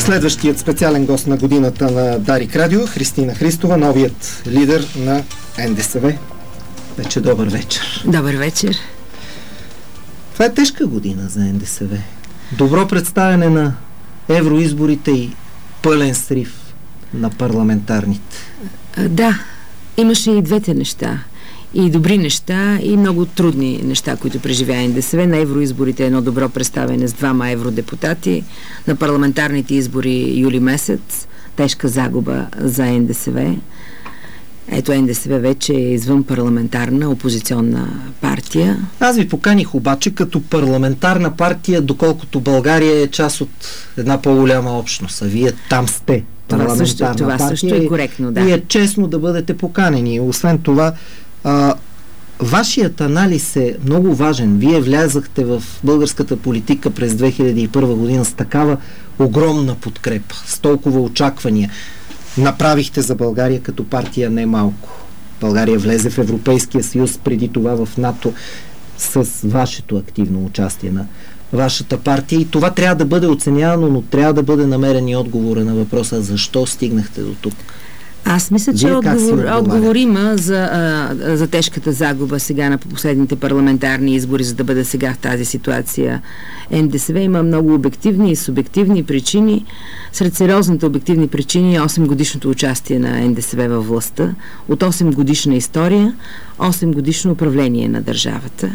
Следващият специален гост на годината на Дарик Радио, Христина Христова, новият лидер на НДСВ. Вече добър вечер. Добър вечер. Това е тежка година за НДСВ. Добро представяне на евроизборите и пълен срив на парламентарните. Да, имаше и двете неща. И добри неща, и много трудни неща, които преживя НДСВ. На евроизборите едно добро представяне с 2 евродепутати. На парламентарните избори юли месец тежка загуба за НДСВ. Ето, НДСВ вече е извън парламентарна опозиционна партия. Аз ви поканих обаче като парламентарна партия, доколкото България е част от една по-голяма общност, а вие там сте. Това също е коректно, да. И е честно да бъдете поканени. Освен това, вашият анализ е много важен. Вие влязахте в българската политика през 2001 година с такава огромна подкрепа, с толкова очаквания. Направихте за България като партия не малко. България влезе в Европейския съюз, преди това в НАТО, с вашето активно участие на вашата партия. И това трябва да бъде оценявано, но трябва да бъде намерен и отговора на въпроса защо стигнахте до тук. Аз мисля, че отговор има за тежката загуба сега на последните парламентарни избори, за да бъде сега в тази ситуация. НДСВ има много обективни и субективни причини. Сред сериозните обективни причини е 8-годишното участие на НДСВ във властта, от 8-годишна история, 8-годишно управление на държавата.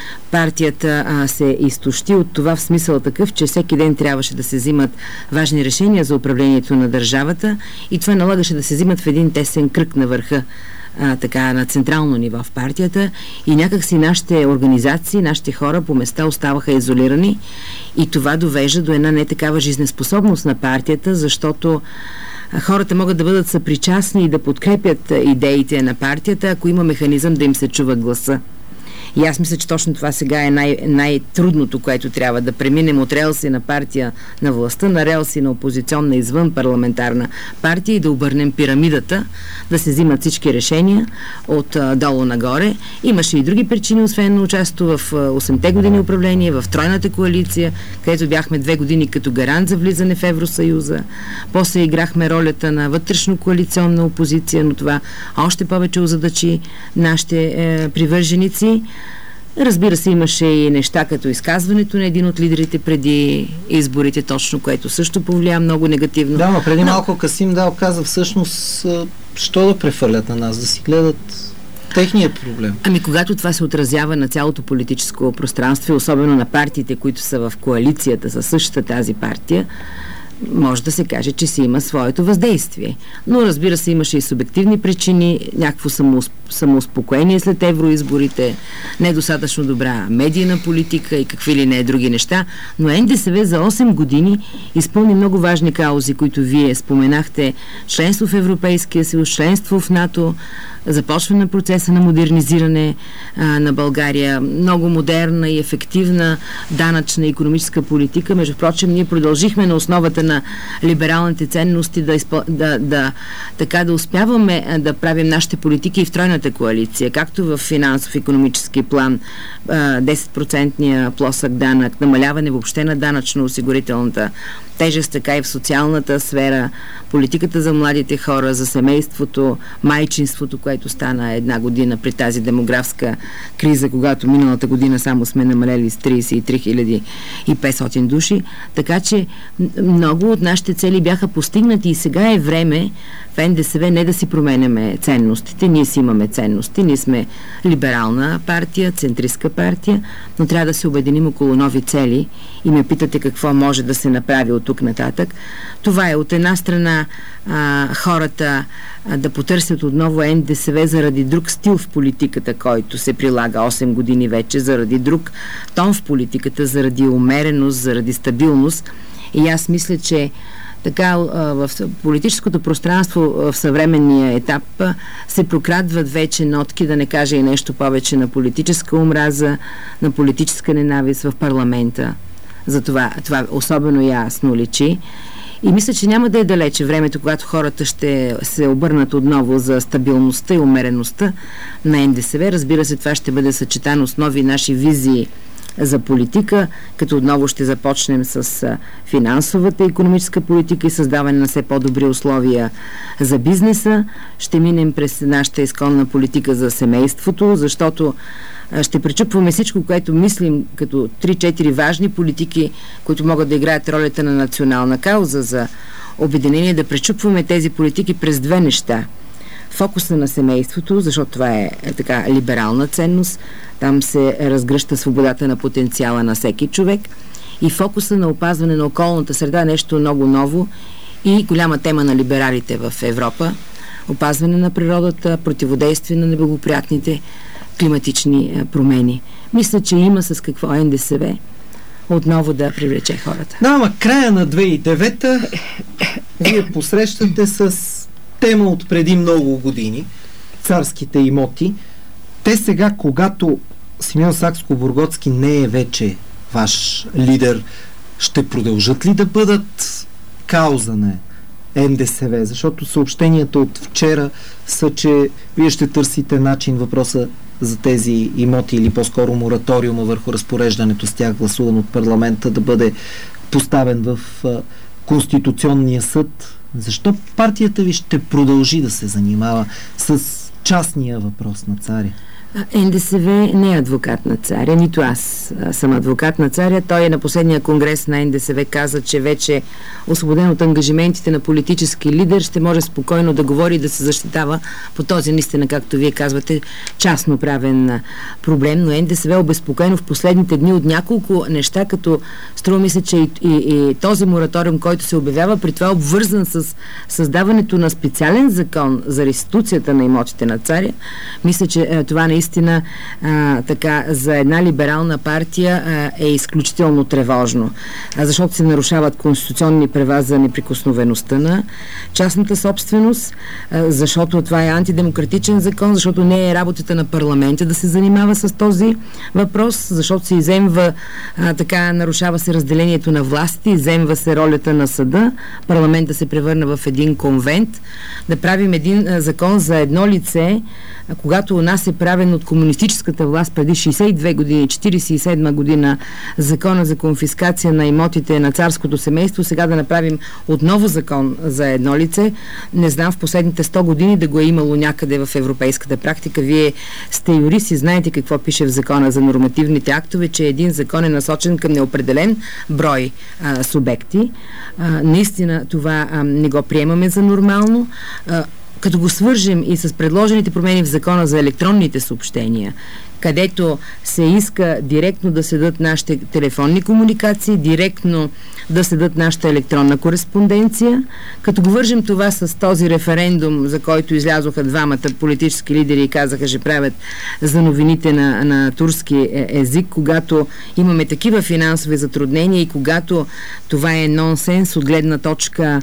Партията се изтощи от това в смисъл такъв, че всеки ден трябваше да се взимат важни решения за управлението на държавата и това налагаше да се взимат в един тесен кръг на върха, така на централно ниво в партията и някакси нашите организации, нашите хора по места оставаха изолирани и това довежда до една не такава жизнеспособност на партията, защото хората могат да бъдат съпричастни и да подкрепят идеите на партията, ако има механизъм да им се чува гласа. И аз мисля, че точно това сега е най-трудното, което трябва да преминем от релси на партия на властта, на релси на опозиционна извън парламентарна партия и да обърнем пирамидата, да се взимат всички решения от долу нагоре. Имаше и други причини, освен на участието в 8-те години управление, в тройната коалиция, където бяхме 2 години като гарант за влизане в Евросъюза. После играхме ролята на вътрешно коалиционна опозиция, но това още повече озадачи нашите привърженици. Разбира се, имаше и неща като изказването на един от лидерите преди изборите, точно, което също повлия много негативно. Да, но преди малко Касим Дал каза всъщност, що да префърлят на нас, да си гледат техният проблем. Ами когато това се отразява на цялото политическо пространство, особено на партиите, които са в коалицията със същата тази партия, може да се каже, че си има своето въздействие. Но разбира се, имаше и субективни причини, някакво самоуспокоение след евроизборите, недостатъчно добра медийна политика и какви ли не други неща, но НДСВ за 8 години изпълни много важни каузи, които вие споменахте: членство в Европейския съюз, членство в НАТО, започване на процеса на модернизиране на България, много модерна и ефективна данъчна и икономическа политика. Между прочим, ние продължихме на основата на либералните ценности да успяваме да правим нашите политики и в тройната коалиция, както в финансов-икономически план, 10% плосък данък, намаляване въобще на данъчно-осигурителната тежест, така и в социалната сфера, политиката за младите хора, за семейството, майчинството, което стана 1 година при тази демографска криза, когато миналата година само сме намалели с 33 500 души. Така че много от нашите цели бяха постигнати и сега е време в НДСВ не да си променяме ценностите. Ние си имаме ценности. Ние сме либерална партия, центристка партия, но трябва да се обединим около нови цели и ме питате какво може да се направи от тук нататък. Това е от една страна хората да потърсят отново НДСВ заради друг стил в политиката, който се прилага 8 години вече, заради друг тон в политиката, заради умереност, заради стабилност. И аз мисля, че така в политическото пространство в съвременния етап се прокрадват вече нотки, да не кажа и нещо повече, на политическа омраза, на политическа ненавист в парламента. Затова това особено ясно личи. И мисля, че няма да е далече времето, когато хората ще се обърнат отново за стабилността и умереността на НДСВ. Разбира се, това ще бъде съчетано с нови наши визии за политика, като отново ще започнем с финансовата и икономическа политика и създаване на все по-добри условия за бизнеса. Ще минем през нашата изконна политика за семейството, защото ще пречупваме всичко, което мислим като 3-4 важни политики, които могат да играят ролята на национална кауза за обединение, да пречупваме тези политики през две неща. Фокуса на семейството, защото това е така либерална ценност, там се разгръща свободата на потенциала на всеки човек, и фокуса на опазване на околната среда, нещо много ново и голяма тема на либералите в Европа, опазване на природата, противодействие на неблагоприятните климатични промени. Мисля, че има с какво НДСВ отново да привлече хората. Да, ама края на 2009-та вие посрещате с тема от преди много години, царските имоти. Те сега, когато Симеон Сакскобургготски не е вече ваш лидер, ще продължат ли да бъдат кауза на НДСВ? Защото съобщенията от вчера са, че вие ще търсите начин въпроса за тези имоти или по-скоро мораториума върху разпореждането с тях, гласуван от парламента, да бъде поставен в Конституционния съд. Защо партията ви ще продължи да се занимава с частния въпрос на царя? НДСВ не е адвокат на царя, нито аз съм адвокат на царя. Той на последния конгрес на НДСВ каза, че вече освободен от ангажиментите на политически лидер ще може спокойно да говори и да се защитава по този, наистина, както вие казвате, частно правен проблем, но НДСВ е обезпокоено в последните дни от няколко неща, като струва ми се, че и този мораториум, който се обявява, при това обвързан с създаването на специален закон за реституцията на имотите на царя. Мисля, че това наистина така за една либерална партия е изключително тревожно, защото се нарушават конституционни права за неприкосновеността на частната собственост, защото това е антидемократичен закон, защото не е работата на парламента да се занимава с този въпрос, защото се изземва така, нарушава се разделението на властите, изземва се ролята на съда, парламента се превърна в един конвент. Да правим един закон за едно лице, когато у нас е правен от комунистическата власт преди 62 години, 47 година, закона за конфискация на имотите на царското семейство, сега да направим отново закон за едно лице. Не знам в последните 100 години да го е имало някъде в европейската практика. Вие сте юрист и знаете какво пише в закона за нормативните актове, че един закон е насочен към неопределен брой субекти. Наистина това не го приемаме за нормално. Като го свържем и с предложените промени в закона за електронните съобщения, където се иска директно да седат нашите телефонни комуникации, директно да седат нашата електронна кореспонденция, като го вържем това с този референдум, за който излязоха двамата политически лидери и казаха, че правят за новините на турски език, когато имаме такива финансови затруднения и когато това е нонсенс от гледна точка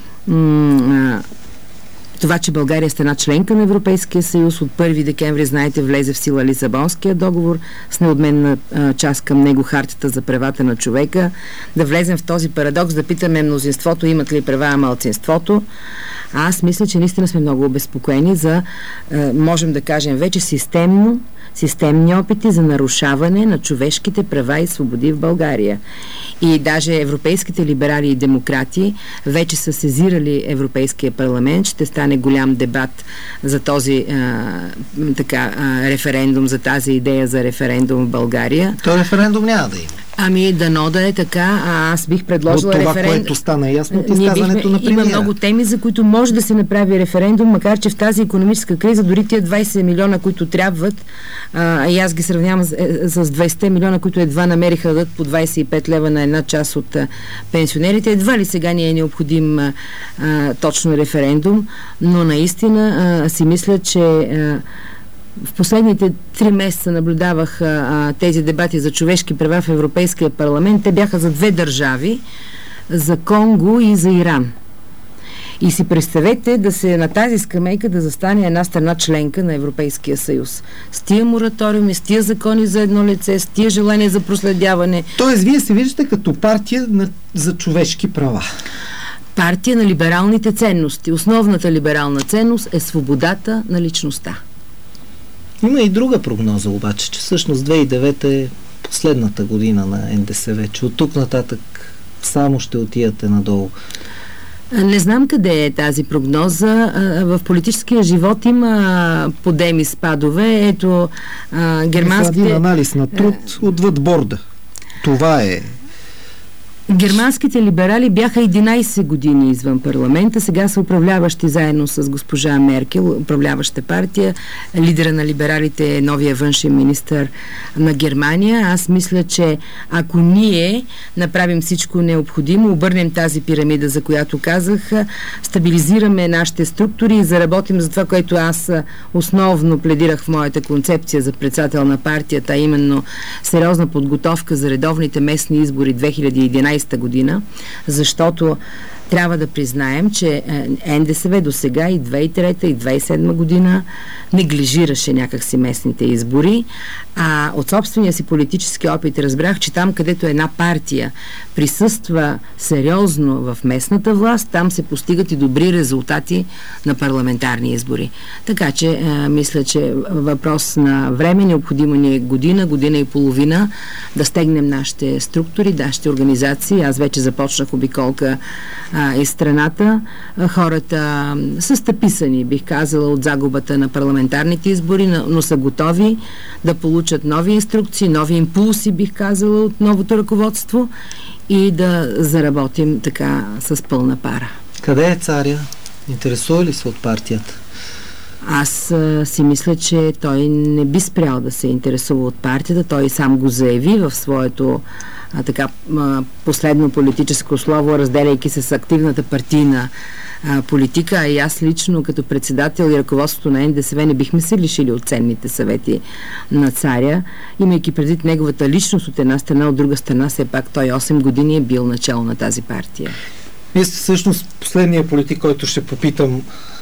това, че България е страна членка на Европейския съюз, от 1 декември, знаете, влезе в сила Лисабонския договор с неотменна част към него хартата за правата на човека. Да влезем в този парадокс, да питаме мнозинството имат ли права, а малцинството. Аз мисля, че наистина сме много обезпокоени за, можем да кажем вече, системни опити за нарушаване на човешките права и свободи в България. И даже европейските либерали и демократи вече са сезирали Европейския парламент. Ще стане голям дебат за този референдум, за тази идея за референдум в България. То референдум няма да има. Ами дано да е така, аз бих предложила референдум. От това, което стана ясно от изказването на премиера. Има много теми, за които може да се направи референдум, макар че в тази икономическа криза дори тия 20 милиона, които трябват, и аз ги сравнявам с 20 милиона, които едва намериха да дадат по 25 лева на една част от пенсионерите. Едва ли сега ни е необходим точно референдум, но наистина си мисля, че в последните 3 месеца наблюдавах тези дебати за човешки права в Европейския парламент. Те бяха за 2 държави, за Конго и за Иран. И си представете да се на тази скамейка да застане една страна членка на Европейския съюз. С тия мораториуми, с тия закони за едно лице, с тия желания за проследяване. Тоест, вие се виждате като партия за човешки права. Партия на либералните ценности. Основната либерална ценност е свободата на личността. Има и друга прогноза обаче, че всъщност 2009 е последната година на НДСВ, че от тук нататък само ще отидете надолу? Не знам къде е тази прогноза. В политическия живот има подеми, спадове. Ето, германските... Един анализ на труд отвъд борда. Това е... Германските либерали бяха 11 години извън парламента, сега са управляващи заедно с госпожа Меркел, управляваща партия. Лидера на либералите е новия външен министър на Германия. Аз мисля, че ако ние направим всичко необходимо, обърнем тази пирамида, за която казах, стабилизираме нашите структури и заработим за това, което аз основно пледирах в моята концепция за председател на партията, а именно сериозна подготовка за редовните местни избори 2011 година, защото трябва да признаем, че НДСВ до сега и 2003 и 2007 година неглижираше някакси местните избори, а от собствения си политически опит разбрах, че там, където една партия присъства сериозно в местната власт, там се постигат и добри резултати на парламентарни избори. Така че мисля, че въпрос на време, необходимо ни е година, година и половина да стегнем нашите структури, нашите организации. Аз вече започнах обиколка из страната. Хората са стъписани, бих казала, от загубата на парламентарните избори, но са готови да получат нови инструкции, нови импулси, бих казала, от новото ръководство и да заработим така с пълна пара. Къде е царя? Интересува ли се от партията? Аз си мисля, че той не би спрял да се интересува от партията. Той сам го заяви в своето последно политическо слово, разделяйки се с активната партийна политика, а и аз лично като председател и ръководството на НДСВ не бихме се лишили от ценните съвети на царя, имайки предвид неговата личност от една страна, от друга страна, все пак той 8 години е бил начало на тази партия. Вие сте всъщност последния политик, който ще попитам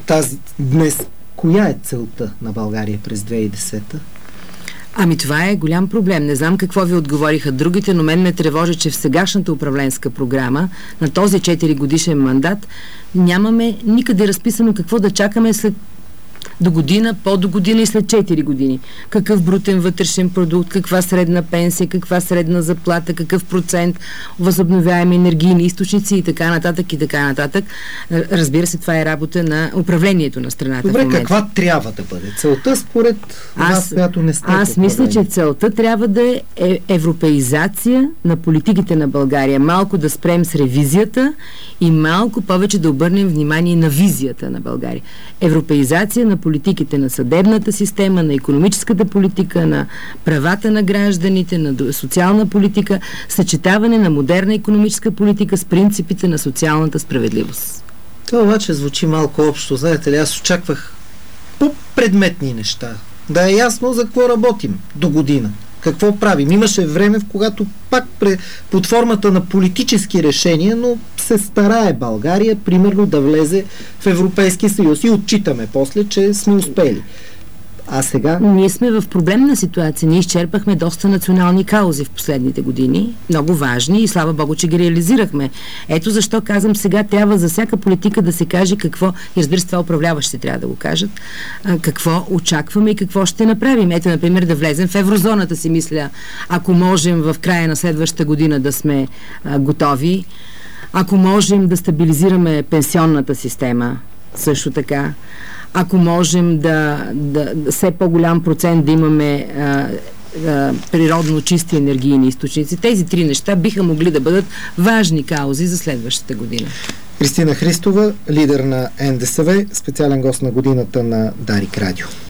днес. Коя е целта на България през 2010-та? Ами това е голям проблем. Не знам какво ви отговориха другите, но мен ме тревожи, че в сегашната управленска програма на този 4 годишен мандат нямаме никъде разписано какво да чакаме след до година, по-до година и след 4 години. Какъв брутен вътрешен продукт, каква средна пенсия, каква средна заплата, какъв процент възобновяеми енергийни източници и така нататък и така нататък. Разбира се, това е работа на управлението на страната. Добре, каква трябва да бъде целта според вас, която не сте? Аз мисля, че целта трябва да е европеизация на политиките на България. Малко да спрем с ревизията и малко повече да обърнем внимание на визията на България. Европеизация на политиките на съдебната система, на икономическата политика, на правата на гражданите, на социална политика, съчетаване на модерна икономическа политика с принципите на социалната справедливост. Това обаче звучи малко общо. Знаете ли, аз очаквах по-предметни неща. Да е ясно за какво работим до година. Какво правим? Имаше време, в когато пак под формата на политически решения, но се старае България, примерно, да влезе в Европейския съюз и отчитаме после, че сме успели. А сега? Ние сме в проблемна ситуация. Ние изчерпахме доста национални каузи в последните години, много важни и слава Богу, че ги реализирахме. Ето защо казвам, сега трябва за всяка политика да се каже какво, и разбира се, това управляващите трябва да го кажат, какво очакваме и какво ще направим. Ето, например, да влезем в еврозоната, си мисля, ако можем в края на следващата година да сме готови, ако можем да стабилизираме пенсионната система, също така, ако можем да все по-голям процент да имаме природно чисти енергийни източници. Тези 3 неща биха могли да бъдат важни каузи за следващата година. Кристина Христова, лидер на НДСВ, специален гост на годината на Дарик Радио.